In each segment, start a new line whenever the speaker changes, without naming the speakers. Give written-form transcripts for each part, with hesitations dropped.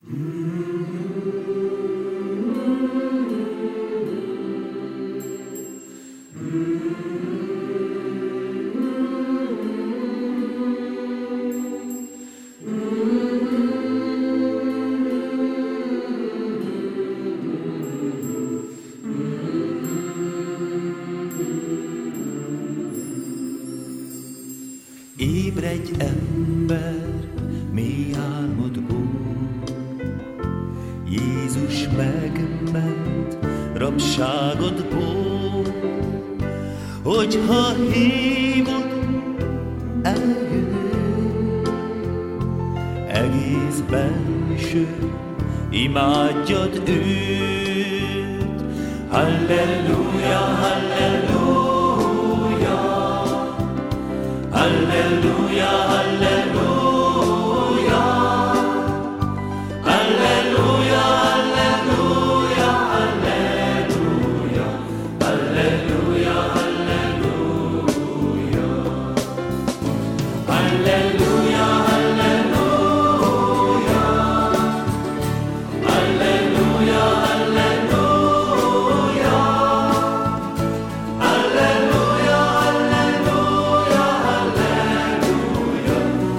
Ébredj, ember, mély álmodból, Jézus megment rabságodból, hogyha hívod, eljön, egész benső, imádjad őt. Halleluja, halleluja, halleluja, halleluja, halleluja, halleluja, halleluja, halleluja, halleluja, halleluja, halleluja, halleluja, halleluja, halleluja, halleluja,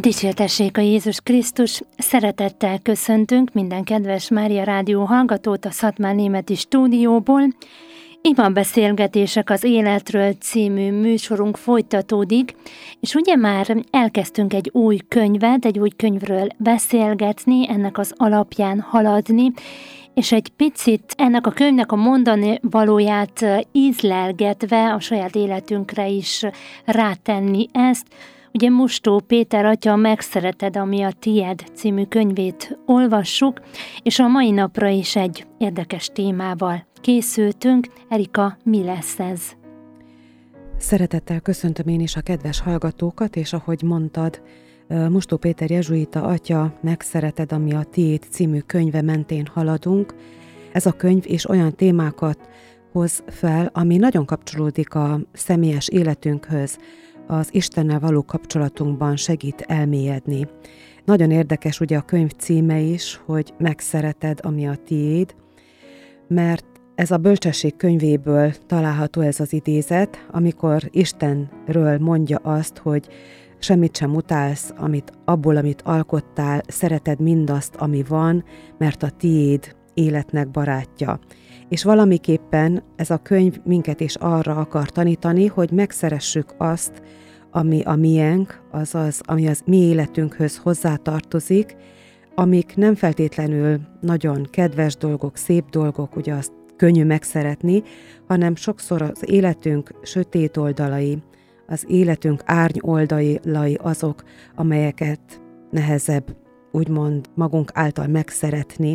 Dicsértessék a Jézus Krisztus! Szeretettel köszöntünk minden kedves Mária Rádió hallgatót a Szatmárnémeti stúdióból. Ima beszélgetések az életről című műsorunk folytatódik, és ugye már elkezdtünk egy új könyvről beszélgetni, ennek az alapján haladni, és egy picit ennek a könyvnek a mondani valóját ízlelgetve a saját életünkre is rátenni ezt. Ugye Mostó Péter atya Megszereted, ami a tied című könyvét olvassuk, és a mai napra is egy érdekes témával készültünk. Erika, mi lesz ez?
Szeretettel köszöntöm én is a kedves hallgatókat, és ahogy mondtad, Mostó Péter jezsuita atya Megszereted, ami a tied című könyve mentén haladunk. Ez a könyv is olyan témákat hoz fel, ami nagyon kapcsolódik a személyes életünkhöz, az Istennel való kapcsolatunkban segít elmélyedni. Nagyon érdekes ugye a könyv címe is, hogy Megszereted, ami a tiéd, mert ez a bölcsesség könyvéből található ez az idézet, amikor Istenről mondja azt, hogy semmit sem utálsz, amit alkottál, szereted mindazt, ami van, mert a tiéd életnek barátja. És valamiképpen ez a könyv minket is arra akar tanítani, hogy megszeressük azt, ami a miénk, azaz, ami az mi életünkhöz hozzátartozik, amik nem feltétlenül nagyon kedves dolgok, szép dolgok, ugye azt könnyű megszeretni, hanem sokszor az életünk sötét oldalai, az életünk árny oldalai azok, amelyeket nehezebb, úgymond magunk által megszeretni,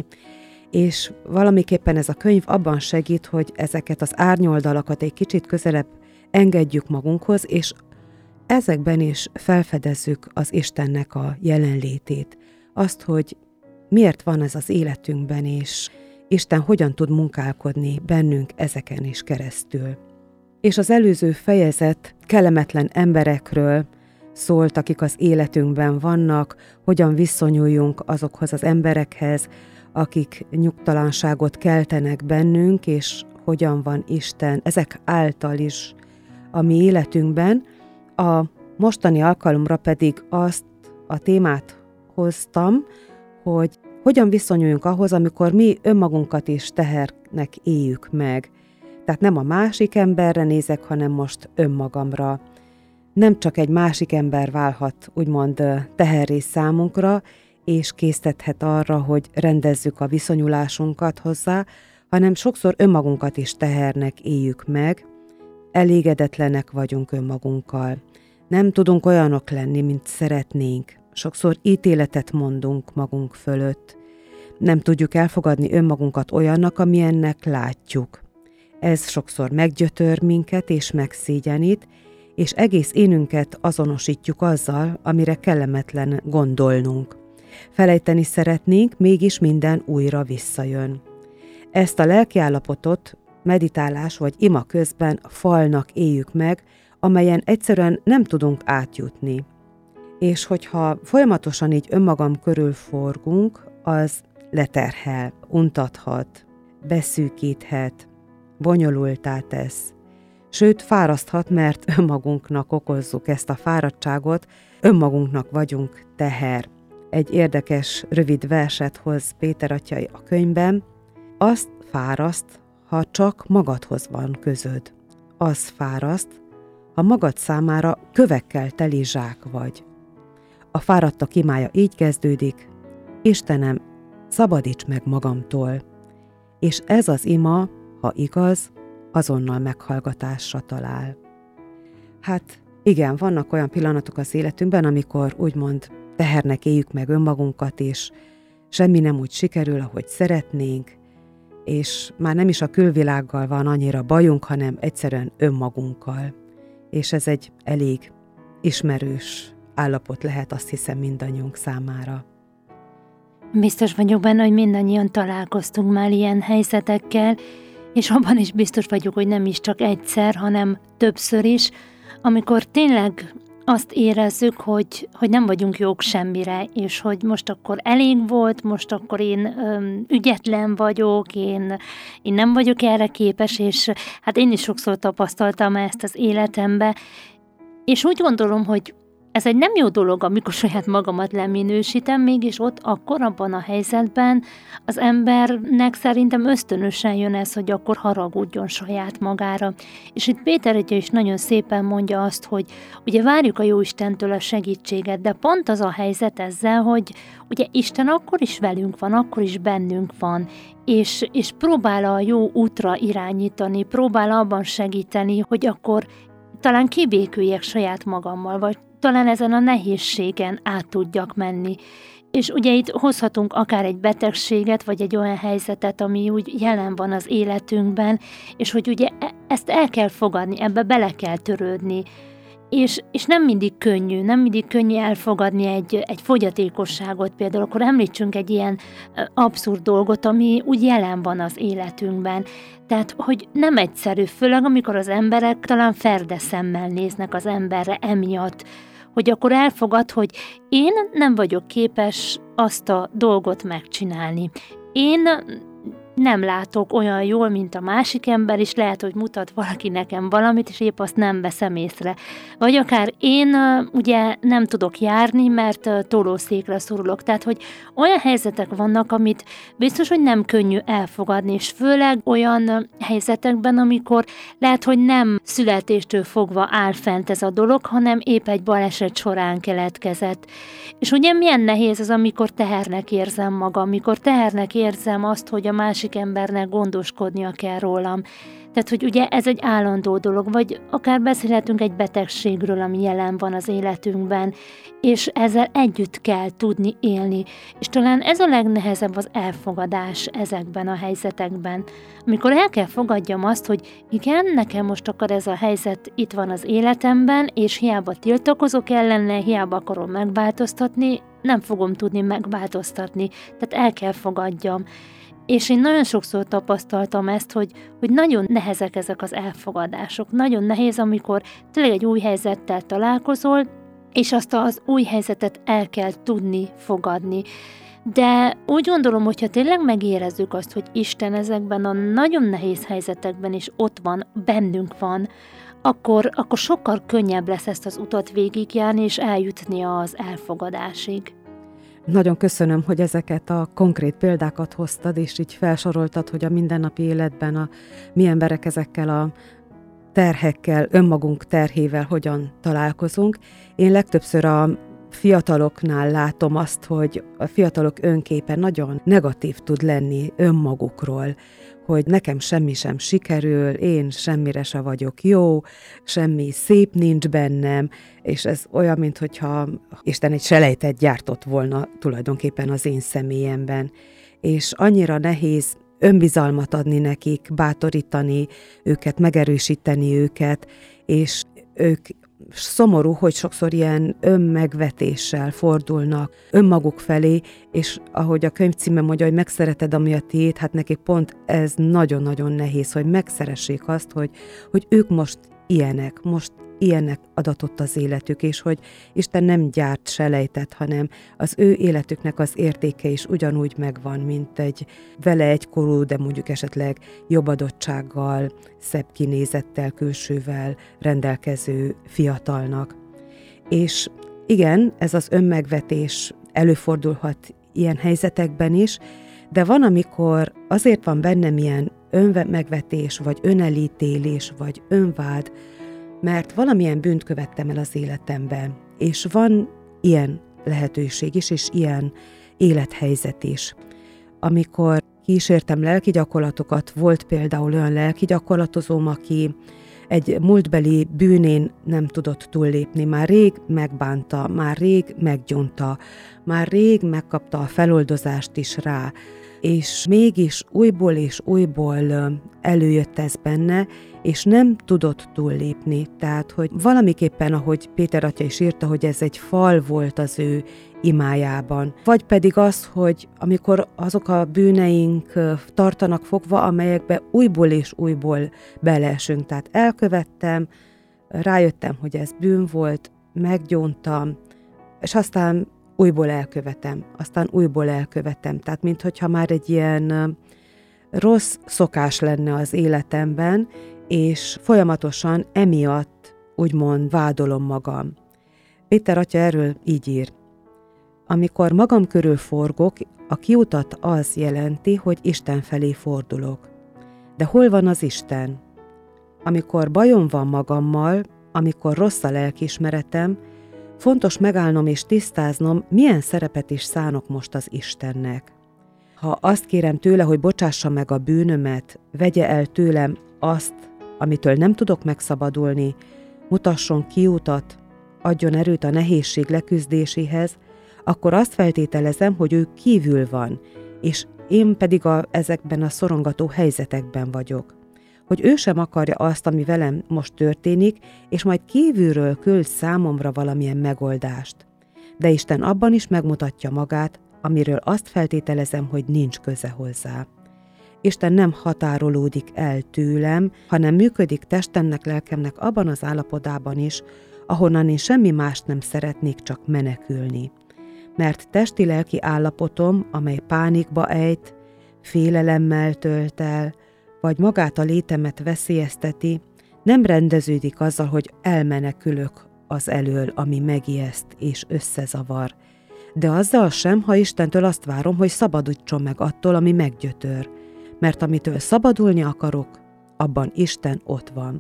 és valamiképpen ez a könyv abban segít, hogy ezeket az árnyoldalakat egy kicsit közelebb engedjük magunkhoz, és ezekben is felfedezzük az Istennek a jelenlétét. Azt, hogy miért van ez az életünkben, és Isten hogyan tud munkálkodni bennünk ezeken is keresztül. És az előző fejezet kellemetlen emberekről szólt, akik az életünkben vannak, hogyan viszonyuljunk azokhoz az emberekhez, akik nyugtalanságot keltenek bennünk, és hogyan van Isten ezek által is a mi életünkben. A mostani alkalomra pedig azt a témát hoztam, hogy hogyan viszonyuljunk ahhoz, amikor mi önmagunkat is tehernek éljük meg. Tehát nem a másik emberre nézek, hanem most önmagamra. Nem csak egy másik ember válhat úgymond teherré számunkra, és késztethet arra, hogy rendezzük a viszonyulásunkat hozzá, hanem sokszor önmagunkat is tehernek éljük meg, elégedetlenek vagyunk önmagunkkal. Nem tudunk olyanok lenni, mint szeretnénk. Sokszor ítéletet mondunk magunk fölött. Nem tudjuk elfogadni önmagunkat olyannak, amilyennek látjuk. Ez sokszor meggyötör minket és megszégyenít, és egész énünket azonosítjuk azzal, amire kellemetlen gondolnunk. Felejteni szeretnénk, mégis minden újra visszajön. Ezt a lelkiállapotot meditálás vagy ima közben falnak éljük meg, amelyen egyszerűen nem tudunk átjutni. És hogyha folyamatosan így önmagam körül forgunk, az leterhel, untathat, beszűkíthet, bonyolultá tesz. Sőt, fáraszthat, mert önmagunknak okozzuk ezt a fáradtságot, önmagunknak vagyunk teher. Egy érdekes, rövid verset hoz Péter atya a könyvben. Azt fáraszt, ha csak magadhoz van közöd. Az fáraszt, ha magad számára kövekkel teli zsák vagy. A fáradtak imája így kezdődik: Istenem, szabadíts meg magamtól. És ez az ima, ha igaz, azonnal meghallgatásra talál. Hát igen, vannak olyan pillanatok az életünkben, amikor úgymond tehernek éljük meg önmagunkat, és semmi nem úgy sikerül, ahogy szeretnénk, és már nem is a külvilággal van annyira bajunk, hanem egyszerűen önmagunkkal. És ez egy elég ismerős állapot lehet, azt hiszem, mindannyiunk számára.
Biztos vagyok benne, hogy mindannyian találkoztunk már ilyen helyzetekkel, és abban is biztos vagyok, hogy nem is csak egyszer, hanem többször is, amikor tényleg azt érezzük, hogy nem vagyunk jók semmire, és hogy most akkor elég volt, most akkor én ügyetlen vagyok, én nem vagyok erre képes, és hát én is sokszor tapasztaltam ezt az életembe, és úgy gondolom, hogy ez egy nem jó dolog, amikor saját magamat leminősítem, mégis ott akkor abban a helyzetben az embernek szerintem ösztönösen jön ez, hogy akkor haragudjon saját magára. És itt Péter atya is nagyon szépen mondja azt, hogy ugye várjuk a Jóistentől a segítséget, de pont az a helyzet ezzel, hogy ugye Isten akkor is velünk van, akkor is bennünk van, és próbál a jó útra irányítani, próbál abban segíteni, hogy akkor talán kibéküljek saját magammal, vagy talán ezen a nehézségen át tudjak menni. És ugye itt hozhatunk akár egy betegséget, vagy egy olyan helyzetet, ami úgy jelen van az életünkben, és hogy ugye ezt el kell fogadni, ebbe bele kell törődni. És nem mindig könnyű elfogadni egy fogyatékosságot például, akkor említsünk egy ilyen abszurd dolgot, ami úgy jelen van az életünkben. Tehát, hogy nem egyszerű, főleg amikor az emberek talán ferde szemmel néznek az emberre emiatt, hogy akkor elfogad, hogy én nem vagyok képes azt a dolgot megcsinálni. Én nem látok olyan jól, mint a másik ember, és lehet, hogy mutat valaki nekem valamit, és épp azt nem veszem észre. Vagy akár én ugye nem tudok járni, mert tolószékre szorulok. Tehát, hogy olyan helyzetek vannak, amit biztos, hogy nem könnyű elfogadni, és főleg olyan helyzetekben, amikor lehet, hogy nem születéstől fogva áll fent ez a dolog, hanem épp egy baleset során keletkezett. És ugye milyen nehéz az, amikor tehernek érzem magam, amikor tehernek érzem azt, hogy a másik embernek gondoskodnia kell rólam. Tehát, hogy ugye ez egy állandó dolog, vagy akár beszélhetünk egy betegségről, ami jelen van az életünkben, és ezzel együtt kell tudni élni. És talán ez a legnehezebb az elfogadás ezekben a helyzetekben. Amikor el kell fogadjam azt, hogy igen, nekem most akar ez a helyzet itt van az életemben, és hiába tiltakozok ellene, hiába akarom megváltoztatni, nem fogom tudni megváltoztatni. Tehát el kell fogadjam. És én nagyon sokszor tapasztaltam ezt, hogy nagyon nehezek ezek az elfogadások. Nagyon nehéz, amikor tényleg egy új helyzettel találkozol, és azt az új helyzetet el kell tudni fogadni. De úgy gondolom, hogyha tényleg megérezzük azt, hogy Isten ezekben a nagyon nehéz helyzetekben is ott van, bennünk van, akkor sokkal könnyebb lesz ezt az utat végigjárni, és eljutni az elfogadásig.
Nagyon köszönöm, hogy ezeket a konkrét példákat hoztad, és így felsoroltad, hogy a mindennapi életben mi emberek ezekkel a terhekkel, önmagunk terhével hogyan találkozunk. Én legtöbbször a fiataloknál látom azt, hogy a fiatalok önképe nagyon negatív tud lenni önmagukról, hogy nekem semmi sem sikerül, én semmire se vagyok jó, semmi szép nincs bennem, és ez olyan, mintha Isten egy selejtet gyártott volna tulajdonképpen az én személyemben. És annyira nehéz önbizalmat adni nekik, bátorítani őket, megerősíteni őket, és ők szomorú, hogy sokszor ilyen önmegvetéssel fordulnak önmaguk felé, és ahogy a könyv címe mondja, hogy megszereted, ami a tiéd, hát nekik pont ez nagyon-nagyon nehéz, hogy megszeressék azt, hogy ők most ilyenek adatott az életük, és hogy Isten nem gyárt selejtet, hanem az ő életüknek az értéke is ugyanúgy megvan, mint egy vele egykorú, de mondjuk esetleg jobb adottsággal, szebb kinézettel, külsővel rendelkező fiatalnak. És igen, ez az önmegvetés előfordulhat ilyen helyzetekben is, de van, amikor azért van bennem ilyen önmegvetés, vagy önelítélés, vagy önvád, mert valamilyen bűnt követtem el az életemben, és van ilyen lehetőség is, és ilyen élethelyzet is. Amikor kísértem lelki gyakorlatokat, volt például olyan lelki gyakorlatozóm, aki egy múltbeli bűnén nem tudott túllépni, már rég megbánta, már rég meggyonta, már rég megkapta a feloldozást is rá, és mégis újból és újból előjött ez benne, és nem tudott túllépni. Tehát, hogy valamiképpen, ahogy Péter atya is írta, hogy ez egy fal volt az ő imájában. Vagy pedig az, hogy amikor azok a bűneink tartanak fogva, amelyekbe újból és újból beleesünk. Tehát elkövettem, rájöttem, hogy ez bűn volt, meggyóntam, és aztán újból elkövetem. Tehát, minthogyha már egy ilyen rossz szokás lenne az életemben, és folyamatosan emiatt úgymond vádolom magam. Péter atya erről így ír. Amikor magam körül forgok, a kiutat az jelenti, hogy Isten felé fordulok. De hol van az Isten? Amikor bajom van magammal, amikor rossz a lelkiismeretem, fontos megállnom és tisztáznom, milyen szerepet is szánok most az Istennek. Ha azt kérem tőle, hogy bocsássa meg a bűnömet, vegye el tőlem azt, amitől nem tudok megszabadulni, mutasson kiutat, adjon erőt a nehézség leküzdéséhez, akkor azt feltételezem, hogy ő kívül van, és én pedig ezekben a szorongató helyzetekben vagyok. Hogy ő sem akarja azt, ami velem most történik, és majd kívülről küld számomra valamilyen megoldást. De Isten abban is megmutatja magát, amiről azt feltételezem, hogy nincs köze hozzá. Isten nem határolódik el tőlem, hanem működik testemnek, lelkemnek abban az állapotában is, ahonnan én semmi mást nem szeretnék, csak menekülni. Mert testi-lelki állapotom, amely pánikba ejt, félelemmel tölt el, vagy magát a létemet veszélyezteti, nem rendeződik azzal, hogy elmenekülök az elől, ami megijeszt és összezavar. De azzal sem, ha Istentől azt várom, hogy szabadítson meg attól, ami meggyötör, mert amitől szabadulni akarok, abban Isten ott van.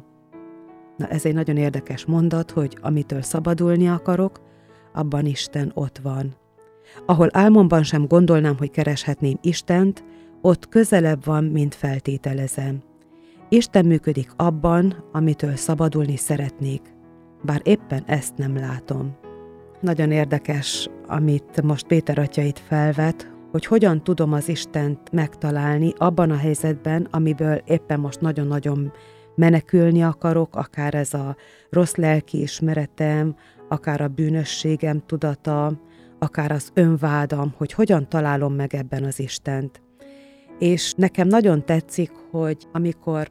Na, ez egy nagyon érdekes mondat, hogy amitől szabadulni akarok, abban Isten ott van. Ahol álmomban sem gondolnám, hogy kereshetném Istent, ott közelebb van, mint feltételezem. Isten működik abban, amitől szabadulni szeretnék, bár éppen ezt nem látom. Nagyon érdekes, amit most Péter atya itt felvet, hogy hogyan tudom az Istent megtalálni abban a helyzetben, amiből éppen most nagyon-nagyon menekülni akarok, akár ez a rossz lelkiismeretem, akár a bűnösségem tudata, akár az önvádam, hogy hogyan találom meg ebben az Istent. És nekem nagyon tetszik, hogy amikor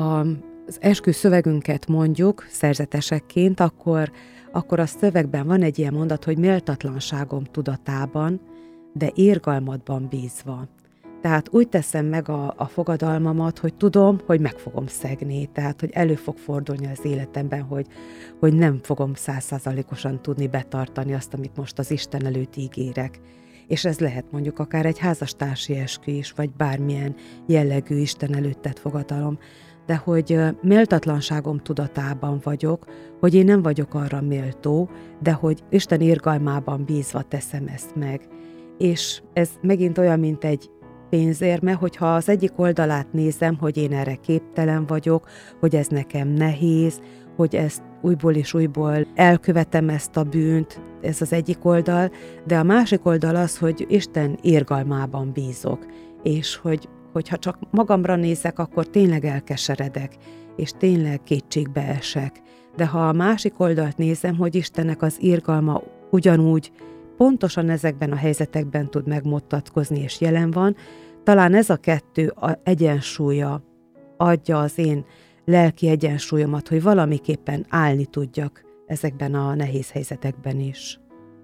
az esküszövegünket mondjuk szerzetesekként, akkor a szövegben van egy ilyen mondat, hogy méltatlanságom tudatában, de irgalmadban bízva. Tehát úgy teszem meg a fogadalmamat, hogy tudom, hogy meg fogom szegni, tehát hogy elő fog fordulni az életemben, hogy nem fogom 100%-osan tudni betartani azt, amit most az Isten előtt ígérek. És ez lehet mondjuk akár egy házastársi eskü is, vagy bármilyen jellegű Isten előtt tett fogadalom, de hogy méltatlanságom tudatában vagyok, hogy én nem vagyok arra méltó, de hogy Isten irgalmában bízva teszem ezt meg. És ez megint olyan, mint egy pénzérme, hogyha az egyik oldalát nézem, hogy én erre képtelen vagyok, hogy ez nekem nehéz, hogy ezt újból és újból elkövetem ezt a bűnt, ez az egyik oldal, de a másik oldal az, hogy Isten irgalmában bízok, és hogyha csak magamra nézek, akkor tényleg elkeseredek, és tényleg kétségbe esek. De ha a másik oldalt nézem, hogy Istennek az irgalma ugyanúgy pontosan ezekben a helyzetekben tud megmutatkozni és jelen van, talán ez a kettő egyensúlya adja az én lelki egyensúlyomat, hogy valamiképpen állni tudjak ezekben a nehéz helyzetekben is.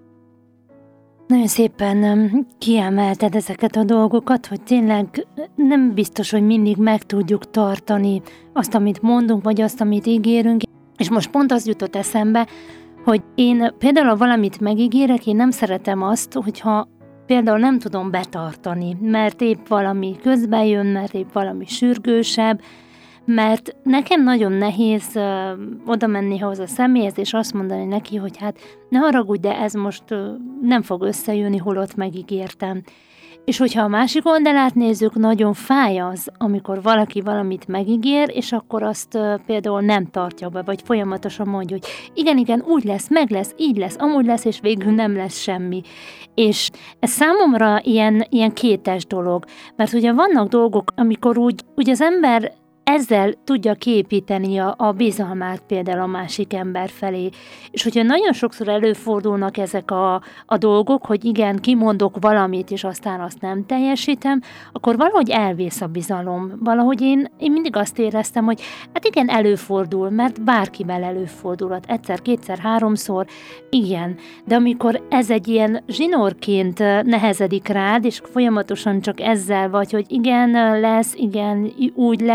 Nagyon szépen kiemelted ezeket a dolgokat, hogy tényleg nem biztos, hogy mindig meg tudjuk tartani azt, amit mondunk, vagy azt, amit ígérünk. És most pont az jutott eszembe, hogy én például, ha valamit megígérek, én nem szeretem azt, hogyha például nem tudom betartani, mert épp valami közben jön, mert épp valami sürgősebb, mert nekem nagyon nehéz oda menni ahhoz a személyhez, és azt mondani neki, hogy hát ne haragudj, de ez most nem fog összejönni, holott megígértem. És hogyha a másik oldalát nézzük, nagyon fáj az, amikor valaki valamit megígér, és akkor azt például nem tartja be, vagy folyamatosan mondja, hogy igen, úgy lesz, meg lesz, így lesz, amúgy lesz, és végül nem lesz semmi. És ez számomra ilyen kétes dolog, mert ugye vannak dolgok, amikor úgy az ember ezzel tudja kiépíteni a bizalmát például a másik ember felé. És hogyha nagyon sokszor előfordulnak ezek a dolgok, hogy igen, kimondok valamit, és aztán azt nem teljesítem, akkor valahogy elvész a bizalom. Valahogy én mindig azt éreztem, hogy hát igen, előfordul, mert bárkivel előfordulhat. Egyszer, kétszer, háromszor, igen. De amikor ez egy ilyen zsinórként nehezedik rád, és folyamatosan csak ezzel vagy, hogy igen, lesz, igen, úgy lesz, igen,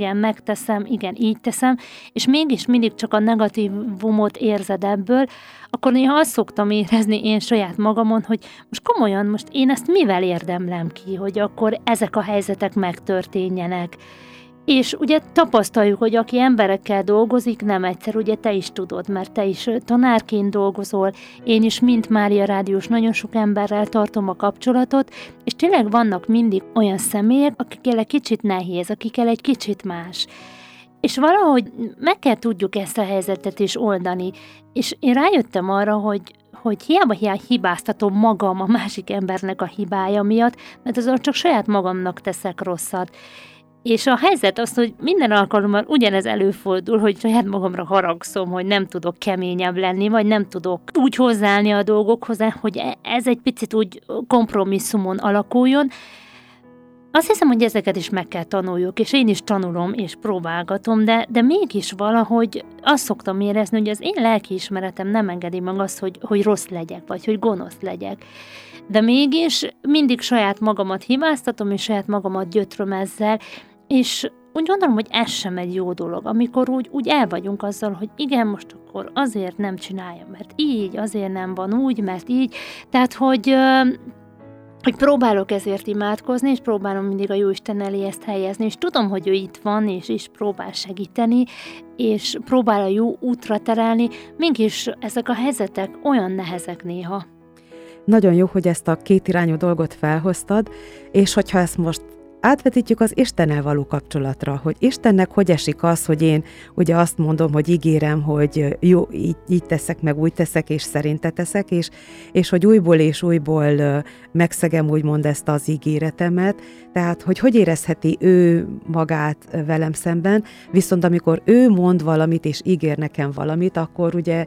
igen, megteszem, igen, így teszem, és mégis mindig csak a negatívumot érzed ebből, akkor néha azt szoktam érezni én saját magamon, hogy most komolyan, most én ezt mivel érdemlem ki, hogy akkor ezek a helyzetek megtörténjenek. És ugye tapasztaljuk, hogy aki emberekkel dolgozik, nem egyszer, ugye te is tudod, mert te is tanárként dolgozol, én is, mint Mária Rádiós, nagyon sok emberrel tartom a kapcsolatot, és tényleg vannak mindig olyan személyek, akikkel egy kicsit nehéz, akikkel egy kicsit más. És valahogy meg kell tudjuk ezt a helyzetet is oldani. És én rájöttem arra, hogy hiába hibáztatom magam a másik embernek a hibája miatt, mert azon csak saját magamnak teszek rosszat. És a helyzet az, hogy minden alkalommal ugyanez előfordul, hogy saját magamra haragszom, hogy nem tudok keményebb lenni, vagy nem tudok úgy hozzáállni a dolgokhoz, hogy ez egy picit úgy kompromisszumon alakuljon. Azt hiszem, hogy ezeket is meg kell tanuljuk, és én is tanulom, és próbálgatom, de mégis valahogy azt szoktam érezni, hogy az én lelkiismeretem nem engedi meg azt, hogy rossz legyek, vagy hogy gonosz legyek. De mégis mindig saját magamat hibáztatom, és saját magamat gyötröm ezzel, és úgy gondolom, hogy ez sem egy jó dolog, amikor úgy el vagyunk azzal, hogy igen, most akkor azért nem csináljam, mert így, azért nem van úgy, mert így. Tehát, hogy próbálok ezért imádkozni, és próbálom mindig a Jóisten elé ezt helyezni, és tudom, hogy ő itt van, és próbál segíteni, és próbál a jó útra terelni, mégis ezek a helyzetek olyan nehezek néha.
Nagyon jó, hogy ezt a kétirányú dolgot felhoztad, és hogyha ezt most átvetítjük az Istennel való kapcsolatra, hogy Istennek hogy esik az, hogy én ugye azt mondom, hogy ígérem, hogy jó, így teszek, meg úgy teszek, és szerinte teszek, és hogy újból és újból megszegem úgymond ezt az ígéretemet, tehát hogy érezheti ő magát velem szemben, viszont amikor ő mond valamit, és ígér nekem valamit, akkor ugye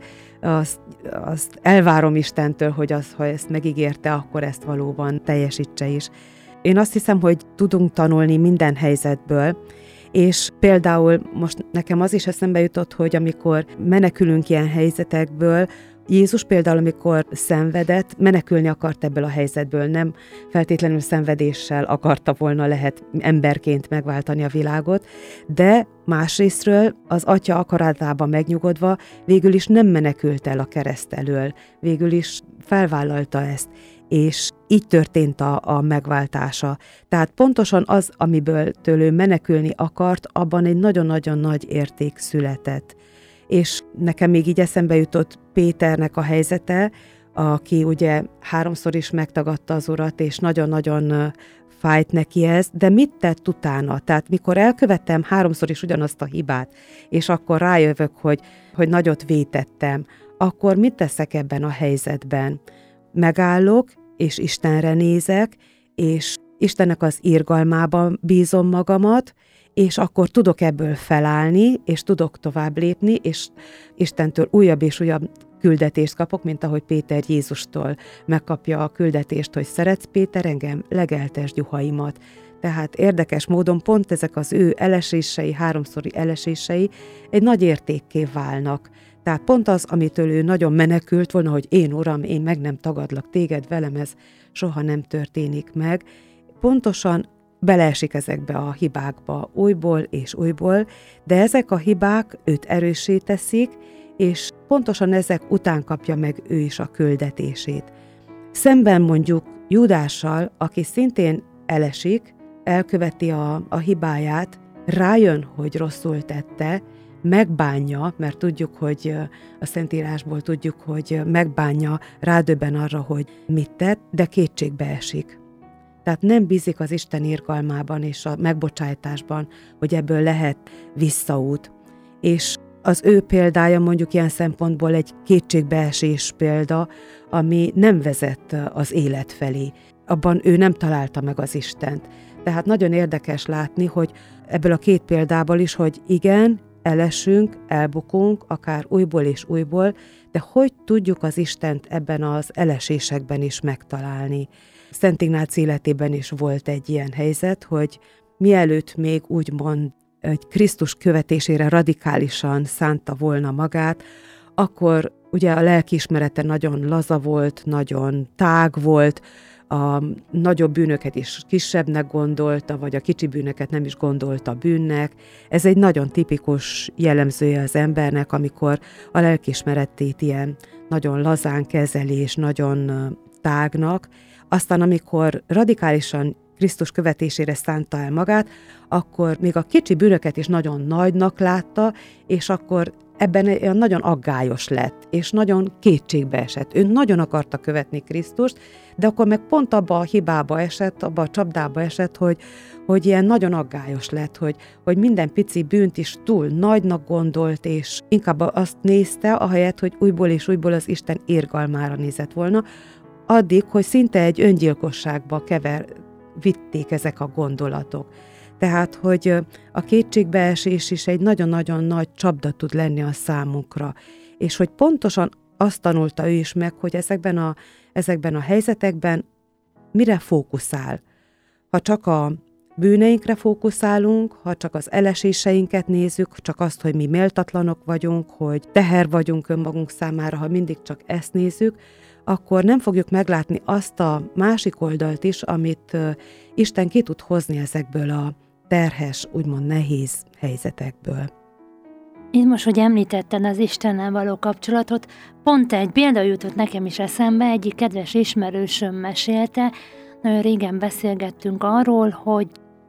azt elvárom Istentől, hogy ha ezt megígérte, akkor ezt valóban teljesítse is. Én azt hiszem, hogy tudunk tanulni minden helyzetből, és például most nekem az is eszembe jutott, hogy amikor menekülünk ilyen helyzetekből, Jézus például, amikor szenvedett, menekülni akart ebből a helyzetből, nem feltétlenül szenvedéssel akarta volna lehet emberként megváltani a világot, de másrésztről az Atya akaratában megnyugodva végül is nem menekült el a kereszt elől, végül is felvállalta ezt, és így történt a megváltása. Tehát pontosan az, amiből tőle menekülni akart, abban egy nagyon-nagyon nagy érték született. És nekem még így eszembe jutott Péternek a helyzete, aki ugye 3-szor is megtagadta az Urat, és nagyon-nagyon fájt neki ez, de mit tett utána? Tehát mikor elkövettem 3-szor is ugyanazt a hibát, és akkor rájövök, hogy nagyot vétettem, akkor mit teszek ebben a helyzetben? Megállok, és Istenre nézek, és Istennek az irgalmában bízom magamat, és akkor tudok ebből felállni, és tudok tovább lépni, és Istentől újabb és újabb küldetést kapok, mint ahogy Péter Jézustól megkapja a küldetést, hogy szeretsz, Péter, engem, legeltesd juhaimat. Tehát érdekes módon pont ezek az ő elesései, 3-szori elesései egy nagy értékké válnak. Tehát pont az, amitől ő nagyon menekült volna, hogy én, Uram, én meg nem tagadlak téged, velem ez soha nem történik meg. Pontosan beleesik ezekbe a hibákba újból és újból, de ezek a hibák őt erőssé teszik, és pontosan ezek után kapja meg ő is a küldetését. Szemben mondjuk Júdással, aki szintén elesik, elköveti a hibáját, rájön, hogy rosszul tette, megbánja, mert tudjuk, hogy a Szentírásból tudjuk, hogy megbánja, rádöbben arra, hogy mit tett, de kétségbe esik. Tehát nem bízik az Isten irgalmában és a megbocsájtásban, hogy ebből lehet visszaút. És az ő példája mondjuk ilyen szempontból egy kétségbeesés példa, ami nem vezet az élet felé. Abban ő nem találta meg az Istent. Tehát nagyon érdekes látni, hogy ebből a 2 példából is, hogy igen, elesünk, elbukunk, akár újból és újból, de hogy tudjuk az Istent ebben az elesésekben is megtalálni. Szent Ignác életében is volt egy ilyen helyzet, hogy mielőtt még úgymond egy Krisztus követésére radikálisan szánta volna magát, akkor ugye a lelkiismerete nagyon laza volt, nagyon tág volt, a nagyobb bűnöket is kisebbnek gondolta, vagy a kicsi bűnöket nem is gondolta bűnnek. Ez egy nagyon tipikus jellemzője az embernek, amikor a lelkiismeretét ilyen nagyon lazán kezeli és nagyon tágnak. Aztán amikor radikálisan Krisztus követésére szánta el magát, akkor még a kicsi bűnöket is nagyon nagynak látta, és akkor ebben nagyon aggályos lett, és nagyon kétségbe esett. Ő nagyon akarta követni Krisztust, de akkor meg pont abba a hibába esett, abba a csapdába esett, hogy ilyen nagyon aggályos lett, hogy minden pici bűnt is túl nagynak gondolt, és inkább azt nézte, ahelyett, hogy újból és újból az Isten irgalmára nézett volna, addig, hogy szinte egy öngyilkosságba vitték ezek a gondolatok. Tehát, hogy a kétségbeesés is egy nagyon-nagyon nagy csapda tud lenni a számunkra. És hogy pontosan azt tanulta ő is meg, hogy ezekben a helyzetekben mire fókuszál. Ha csak a bűneinkre fókuszálunk, ha csak az eleséseinket nézzük, csak azt, hogy mi méltatlanok vagyunk, hogy teher vagyunk önmagunk számára, ha mindig csak ezt nézzük, akkor nem fogjuk meglátni azt a másik oldalt is, amit Isten ki tud hozni ezekből a terhes, úgymond nehéz helyzetekből.
Itt most, hogy említetted az Istennel való kapcsolatot, pont egy példa jutott nekem is eszembe, egyik kedves ismerősöm mesélte, nagyon régen beszélgettünk arról, hogy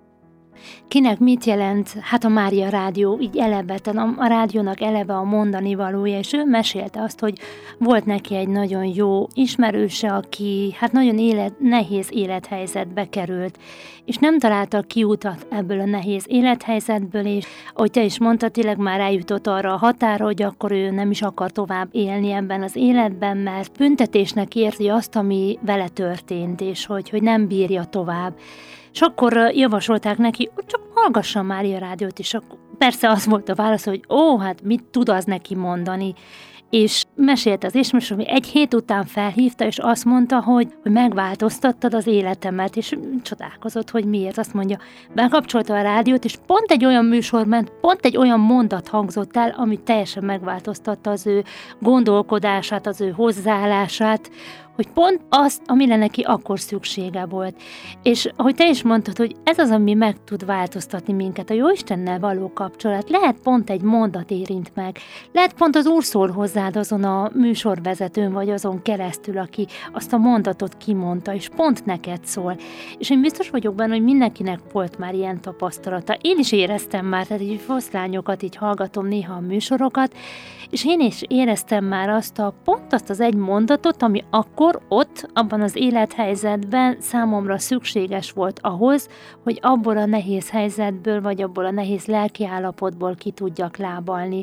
kinek mit jelent, hát a Mária Rádió, így eleve, a rádiónak eleve a mondani valója, és ő mesélte azt, hogy volt neki egy nagyon jó ismerőse, aki hát nagyon nehéz élethelyzetbe került, és nem találta kiutat ebből a nehéz élethelyzetből, és ahogy te is mondtad, tényleg már eljutott arra a határa, hogy akkor ő nem is akar tovább élni ebben az életben, mert büntetésnek érzi azt, ami vele történt, és hogy nem bírja tovább. És akkor javasolták neki, hogy csak hallgassa Mária Rádiót, és akkor persze az volt a válasz, hogy hát mit tud az neki mondani. És mesélte az ismerősöm, hogy egy hét után felhívta, és azt mondta, hogy megváltoztattad az életemet, és csodálkozott, hogy miért. Azt mondja, bekapcsolta a rádiót, és pont egy olyan műsor ment, pont egy olyan mondat hangzott el, ami teljesen megváltoztatta az ő gondolkodását, az ő hozzáállását, hogy pont azt, amire neki akkor szüksége volt. És ahogy te is mondtad, hogy ez az, ami meg tud változtatni minket, a Jóistennel való kapcsolat, lehet pont egy mondat érint meg, lehet pont az Úr szól hozzád azon a műsorvezetőn, vagy azon keresztül, aki azt a mondatot kimondta, és pont neked szól. És én biztos vagyok benne, hogy mindenkinek volt már ilyen tapasztalata. Én is éreztem már, tehát így foszlányokat, így hallgatom néha a műsorokat, és én is éreztem már pont azt az egy mondatot, ami akkor ott, abban az élethelyzetben számomra szükséges volt ahhoz, hogy abból a nehéz helyzetből, vagy abból a nehéz lelkiállapotból ki tudjak lábalni.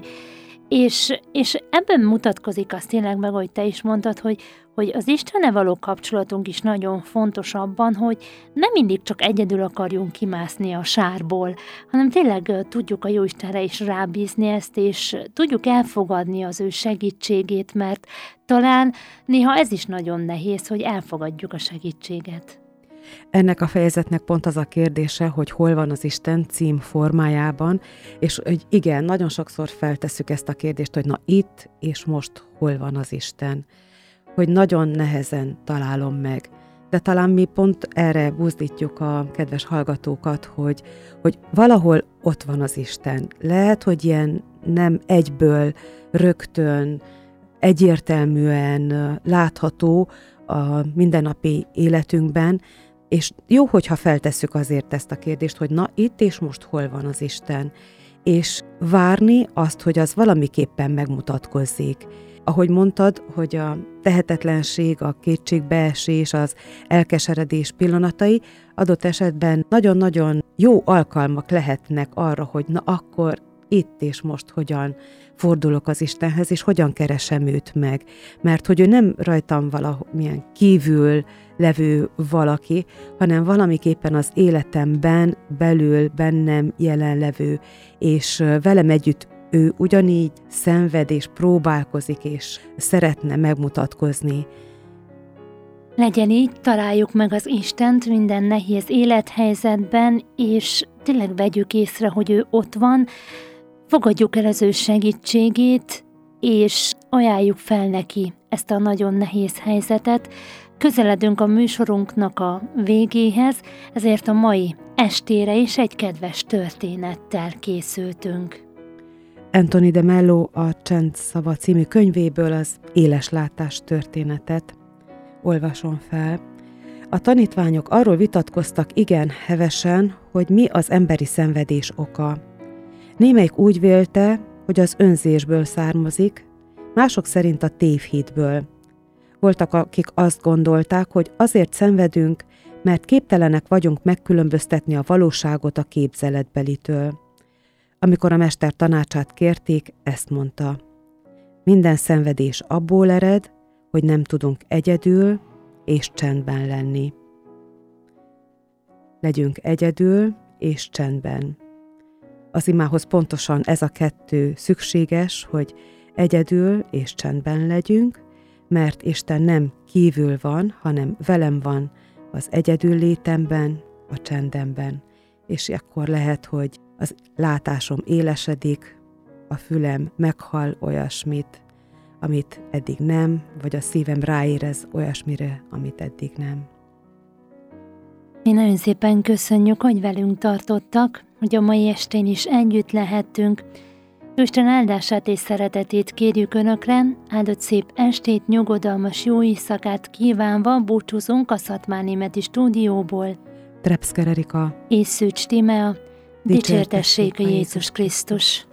És ebben mutatkozik az tényleg meg, hogy te is mondtad, hogy az Istennel való kapcsolatunk is nagyon fontos abban, hogy nem mindig csak egyedül akarjunk kimászni a sárból, hanem tényleg tudjuk a Jóistenre is rábízni ezt, és tudjuk elfogadni az ő segítségét, mert talán néha ez is nagyon nehéz, hogy elfogadjuk a segítséget.
Ennek a fejezetnek pont az a kérdése, hogy hol van az Isten cím formájában, és hogy igen, nagyon sokszor feltesszük ezt a kérdést, hogy na itt és most hol van az Isten, hogy nagyon nehezen találom meg. De talán mi pont erre buzdítjuk a kedves hallgatókat, hogy valahol ott van az Isten. Lehet, hogy ilyen nem egyből, rögtön, egyértelműen látható a mindennapi életünkben, és jó, hogyha feltesszük azért ezt a kérdést, hogy na itt és most hol van az Isten, és várni azt, hogy az valamiképpen megmutatkozzék. Ahogy mondtad, hogy a tehetetlenség, a kétségbeesés, az elkeseredés pillanatai adott esetben nagyon-nagyon jó alkalmak lehetnek arra, hogy na akkor itt és most hogyan fordulok az Istenhez, és hogyan keresem őt meg. Mert hogy ő nem rajtam valamilyen kívül levő valaki, hanem valamiképpen az életemben belül bennem jelenlevő, és velem együtt ő ugyanígy szenved és próbálkozik, és szeretne megmutatkozni.
Legyen így, találjuk meg az Istent minden nehéz élethelyzetben, és tényleg vegyük észre, hogy ő ott van, fogadjuk el az ő segítségét, és ajánljuk fel neki ezt a nagyon nehéz helyzetet. Közeledünk a műsorunknak a végéhez, ezért a mai estére is egy kedves történettel készültünk.
Anthony de Mello a Csend szava című könyvéből az éles látás történetet olvasom fel. A tanítványok arról vitatkoztak igen hevesen, hogy mi az emberi szenvedés oka. Némelyik úgy vélte, hogy az önzésből származik, mások szerint a tévhitből. Voltak, akik azt gondolták, hogy azért szenvedünk, mert képtelenek vagyunk megkülönböztetni a valóságot a képzeletbelitől. Amikor a mester tanácsát kérték, ezt mondta: minden szenvedés abból ered, hogy nem tudunk egyedül és csendben lenni. Legyünk egyedül és csendben. Az imához pontosan ez a kettő szükséges, hogy egyedül és csendben legyünk, mert Isten nem kívül van, hanem velem van az egyedül létemben, a csendemben. És akkor lehet, hogy az látásom élesedik, a fülem meghall olyasmit, amit eddig nem, vagy a szívem ráérez olyasmire, amit eddig nem.
Mi nagyon szépen köszönjük, hogy velünk tartottak, hogy a mai estén is együtt lehettünk. Isten áldását és szeretetét kérjük Önökre, áldott szép estét, nyugodalmas jó éjszakát kívánva búcsúzunk a Szatmárnémeti stúdióból.
Trepszker Erika
és Szűcs Tímea, dicsértessék a Jézus Krisztus!